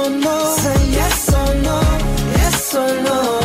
or no. Say yes or no, yes or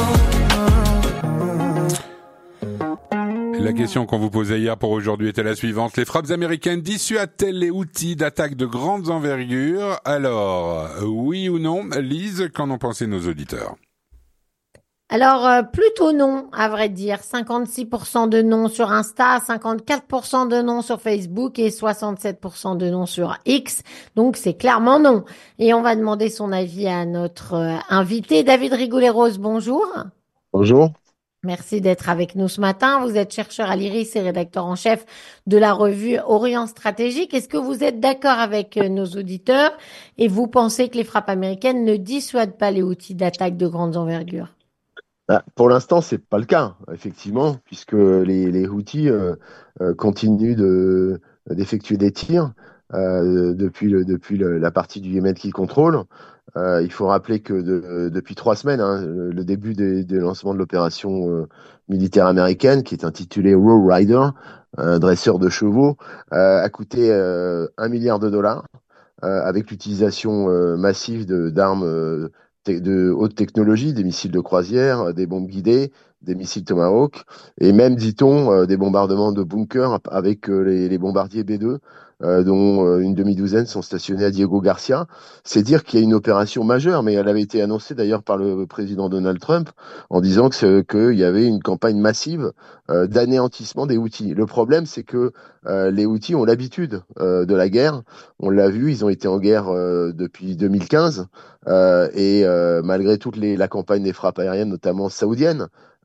no. La question qu'on vous posait hier pour aujourd'hui était la suivante. Les frappes américaines dissuadent-elles les Houthis d'attaques de grandes envergures? Alors, oui ou non? Lise, qu'en ont pensé nos auditeurs? Alors, plutôt non, à vrai dire. 56% de non sur Insta, 54% de non sur Facebook et 67% de non sur X. Donc, c'est clairement non. Et on va demander son avis à notre invité, David Rigoulet-Rose. Bonjour. Bonjour. Merci d'être avec nous ce matin. Vous êtes chercheur à l'IRIS et rédacteur en chef de la revue Orient Stratégique. Est-ce que vous êtes d'accord avec nos auditeurs et vous pensez que les frappes américaines ne dissuadent pas les Houthis d'attaques de grandes envergures? Pour l'instant, c'est pas le cas, effectivement, puisque les Houthis continuent d'effectuer des tirs depuis la partie du Yémen qu'ils contrôlent. Il faut rappeler que depuis 3 semaines, hein, le début des lancements de l'opération militaire américaine, qui est intitulée Row Rider, dresseur de chevaux, a coûté 1 milliard de dollars avec l'utilisation massive d'armes de haute technologie, des missiles de croisière, des bombes guidées, des missiles Tomahawk, et même, dit-on, des bombardements de bunkers avec les bombardiers B-2, dont une demi-douzaine sont stationnés à Diego Garcia. C'est dire qu'il y a une opération majeure, mais elle avait été annoncée d'ailleurs par le président Donald Trump en disant qu'il y avait une campagne massive d'anéantissement des Houthis. Le problème, c'est que les Houthis ont l'habitude de la guerre. On l'a vu, ils ont été en guerre depuis 2015 malgré la campagne des frappes aériennes, notamment saoudiennes,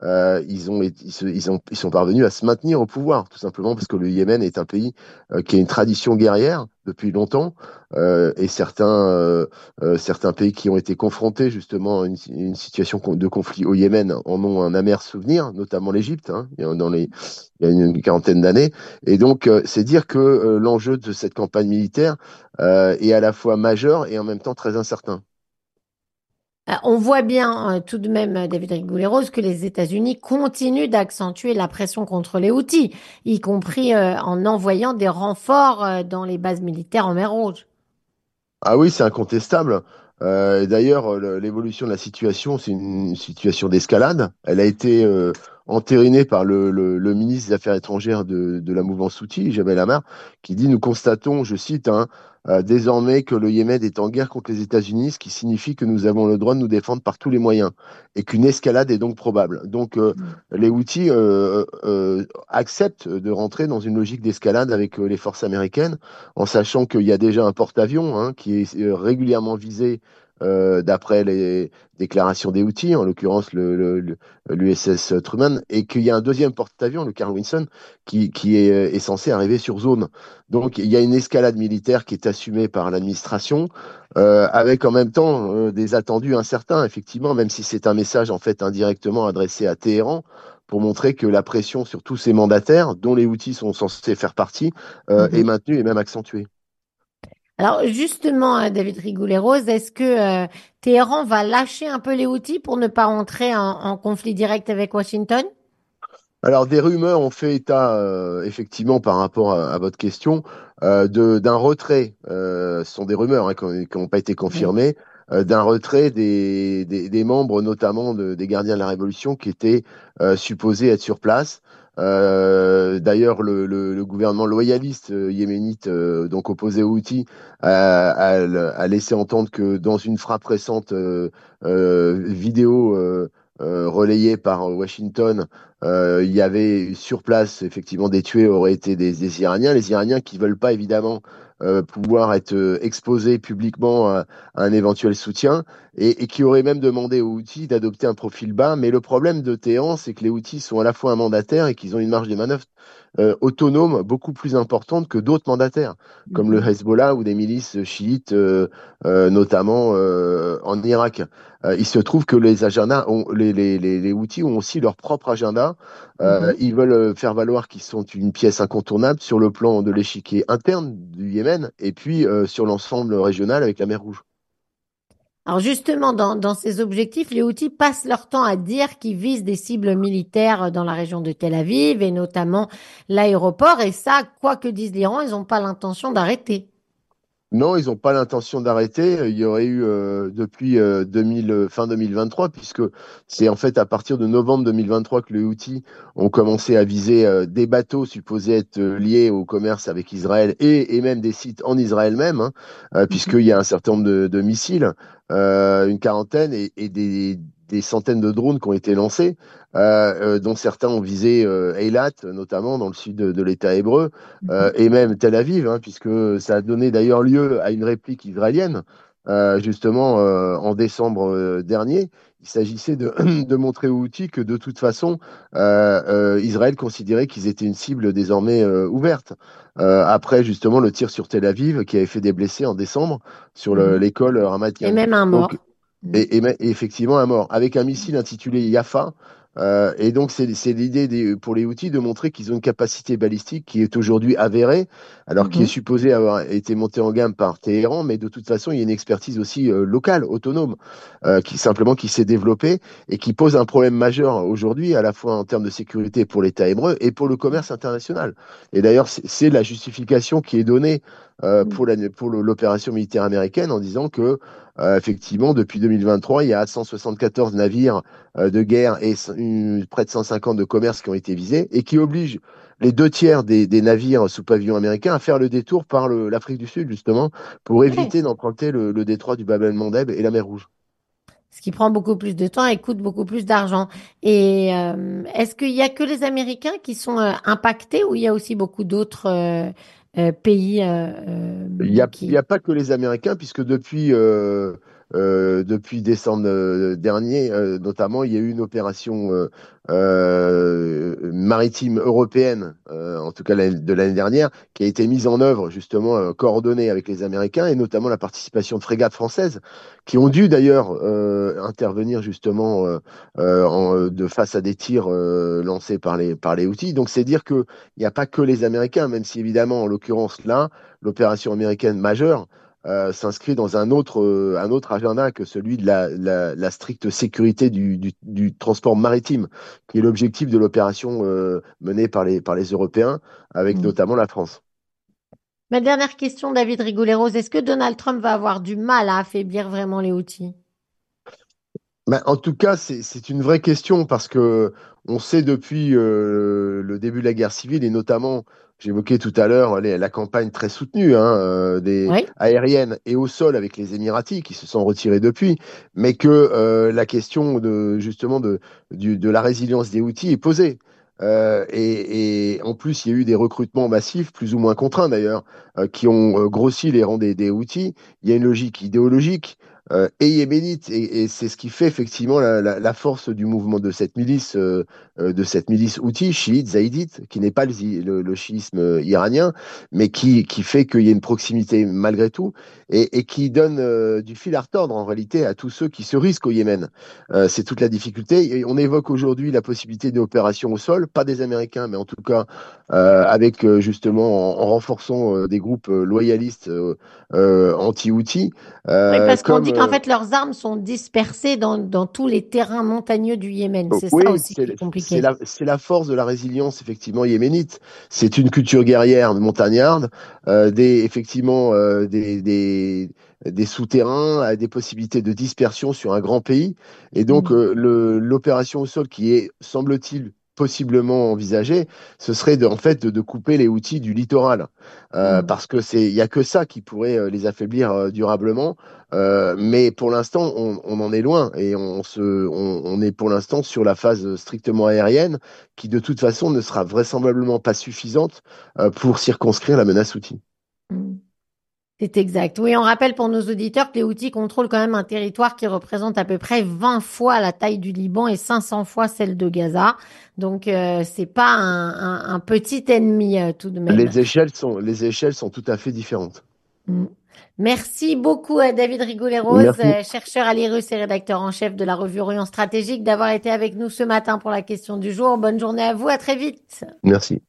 ils sont parvenus à se maintenir au pouvoir, tout simplement parce que le Yémen est un pays qui a une tradition guerrière depuis longtemps, et certains pays qui ont été confrontés justement à une situation de conflit au Yémen en ont un amer souvenir, notamment l'Égypte, hein, il y a une quarantaine d'années. Et donc, c'est dire que l'enjeu de cette campagne militaire est à la fois majeur et en même temps très incertain. On voit bien tout de même, David Rigoulet-Rose, que les États-Unis continuent d'accentuer la pression contre les Houthis, y compris en envoyant des renforts dans les bases militaires en mer Rouge. Ah oui, c'est incontestable. Et d'ailleurs, l'évolution de la situation, c'est une situation d'escalade. Elle a été entérinée par le ministre des Affaires étrangères de la mouvance Houthi, Jabel Amar, qui dit: Nous constatons, je cite, hein, désormais que le Yémen est en guerre contre les États-Unis, ce qui signifie que nous avons le droit de nous défendre par tous les moyens et qu'une escalade est donc probable. Donc, les Houthis acceptent de rentrer dans une logique d'escalade avec les forces américaines, en sachant qu'il y a déjà un porte-avions, hein, qui est régulièrement visé d'après les déclarations des Houthis, en l'occurrence l'USS Truman, et qu'il y a un deuxième porte-avions, le Carl Vinson, qui est censé arriver sur zone. Donc il y a une escalade militaire qui est assumée par l'administration, avec en même temps des attendus incertains, effectivement, même si c'est un message en fait indirectement adressé à Téhéran, pour montrer que la pression sur tous ces mandataires, dont les Houthis sont censés faire partie, est maintenue et même accentuée. Alors justement, David Rigoulet-Rose, est-ce que Téhéran va lâcher un peu les Houthis pour ne pas entrer en conflit direct avec Washington? Alors, des rumeurs ont fait état, effectivement, par rapport à votre question, d'un retrait. Ce sont des rumeurs, hein, qui n'ont pas été Oui. confirmées, d'un retrait des membres, notamment des gardiens de la Révolution, qui étaient supposés être sur place. D'ailleurs, le gouvernement loyaliste yéménite, donc opposé aux Houthis, a laissé entendre que dans une frappe récente vidéo relayée par Washington, il y avait sur place, effectivement, des tués auraient été des Iraniens. Les Iraniens qui veulent pas, évidemment, pouvoir être exposés publiquement à un éventuel soutien, et qui auraient même demandé aux Houthis d'adopter un profil bas. Mais le problème de Téhéran, c'est que les Houthis sont à la fois un mandataire et qu'ils ont une marge de manœuvre autonome beaucoup plus importante que d'autres mandataires, comme le Mhm. Hezbollah ou des milices chiites, notamment en Irak. Il se trouve que les Houthis ont aussi leur propre agenda. Mhm. Ils veulent faire valoir qu'ils sont une pièce incontournable sur le plan de l'échiquier interne du Yémen et puis sur l'ensemble régional avec la mer Rouge. Alors justement, dans ces objectifs, les Houthis passent leur temps à dire qu'ils visent des cibles militaires dans la région de Tel Aviv et notamment l'aéroport. Et ça, quoi que dise l'Iran, ils n'ont pas l'intention d'arrêter. Non, ils n'ont pas l'intention d'arrêter. Il y aurait eu depuis fin 2023, puisque c'est en fait à partir de novembre 2023 que les Houthis ont commencé à viser des bateaux supposés être liés au commerce avec Israël et même des sites en Israël même, hein, Mhm. puisqu'il y a un certain nombre de missiles, une quarantaine et des centaines de drones qui ont été lancés, dont certains ont visé Eilat, notamment dans le sud de l'État hébreu Mhm. et même Tel Aviv, hein, puisque ça a donné d'ailleurs lieu à une réplique israélienne, justement en décembre dernier. Il s'agissait de montrer aux Houthis que de toute façon, Israël considérait qu'ils étaient une cible désormais ouverte. Après justement le tir sur Tel Aviv qui avait fait des blessés en décembre sur Mhm. l'école Ramat Et Gan. même un Donc mort. Mm. et effectivement un mort, avec un missile intitulé Yafa. Et donc, c'est l'idée pour les Houthis de montrer qu'ils ont une capacité balistique qui est aujourd'hui avérée, alors qui est Mhm. supposée avoir été montée en gamme par Téhéran, mais de toute façon, il y a une expertise aussi locale, autonome, qui s'est développée et qui pose un problème majeur aujourd'hui, à la fois en termes de sécurité pour l'État hébreu et pour le commerce international. Et d'ailleurs, c'est la justification qui est donnée Mm. pour l'opération militaire américaine en disant que effectivement, depuis 2023, il y a 174 navires de guerre et près de 150 de commerce qui ont été visés et qui obligent les deux tiers des navires sous pavillon américain à faire le détour par l'Afrique du Sud, justement, pour Ouais. éviter d'emprunter le détroit du Bab el-Mandeb et la mer Rouge. Ce qui prend beaucoup plus de temps et coûte beaucoup plus d'argent. Et est-ce qu'il y a que les Américains qui sont impactés ou il y a aussi beaucoup d'autres pays Il y qui... a pas que les Américains, puisque depuis décembre dernier, notamment, il y a eu une opération maritime européenne, en tout cas de l'année dernière, qui a été mise en œuvre, justement, coordonnée avec les Américains, et notamment la participation de frégates françaises, qui ont dû d'ailleurs intervenir justement de face à des tirs lancés par les Houthis. Donc c'est dire qu'il n'y a pas que les Américains, même si évidemment, en l'occurrence là, l'opération américaine majeure s'inscrit dans un autre agenda que celui de la stricte sécurité du transport maritime, qui est l'objectif de l'opération menée par les Européens, avec Mm. notamment la France. Ma dernière question, David Rigoleros, est-ce que Donald Trump va avoir du mal à affaiblir vraiment les outils? Ben, en tout cas, c'est une vraie question parce que on sait depuis le début de la guerre civile et notamment, j'évoquais tout à l'heure la campagne très soutenue hein, des Oui. aériennes et au sol avec les Émiratis qui se sont retirés depuis, mais que la question de justement de la résilience des Houthis est posée. Et en plus, il y a eu des recrutements massifs, plus ou moins contraints d'ailleurs, qui ont grossi les rangs des Houthis. Il y a une logique idéologique et yéménite. Et c'est ce qui fait effectivement la force du mouvement de cette milice Houthi, chiite, zaïdite, qui n'est pas le chiisme iranien, mais qui fait qu'il y a une proximité malgré tout et qui donne du fil à retordre en réalité à tous ceux qui se risquent au Yémen. C'est toute la difficulté. Et on évoque aujourd'hui la possibilité d'opérations au sol, pas des Américains, mais en tout cas avec justement en renforçant des groupes loyalistes anti-Houthis. Oui, parce qu'on Comme dit qu'en fait leurs armes sont dispersées dans tous les terrains montagneux du Yémen. C'est ça oui, aussi qui est c'est compliqué. c'est la force de la résilience effectivement yéménite. C'est une culture guerrière montagnarde, effectivement des souterrains, des possibilités de dispersion sur un grand pays. Et donc Mm. l'opération au sol qui est, semble-t-il, possiblement envisagée, ce serait en fait de couper les outils du littoral, Mm. parce que il y a que ça qui pourrait les affaiblir durablement. Mais pour l'instant, on en est loin et on est pour l'instant sur la phase strictement aérienne qui, de toute façon, ne sera vraisemblablement pas suffisante pour circonscrire la menace outil. Mm. C'est exact. Oui, on rappelle pour nos auditeurs que les Houthis contrôlent quand même un territoire qui représente à peu près 20 fois la taille du Liban et 500 fois celle de Gaza. Donc, c'est pas un petit ennemi tout de même. Les échelles sont tout à fait différentes. Mm. Merci beaucoup à David Rigoleros, Merci. chercheur à l'IRUS et rédacteur en chef de la revue Orient Stratégique, d'avoir été avec nous ce matin pour la question du jour. Bonne journée à vous, à très vite. Merci.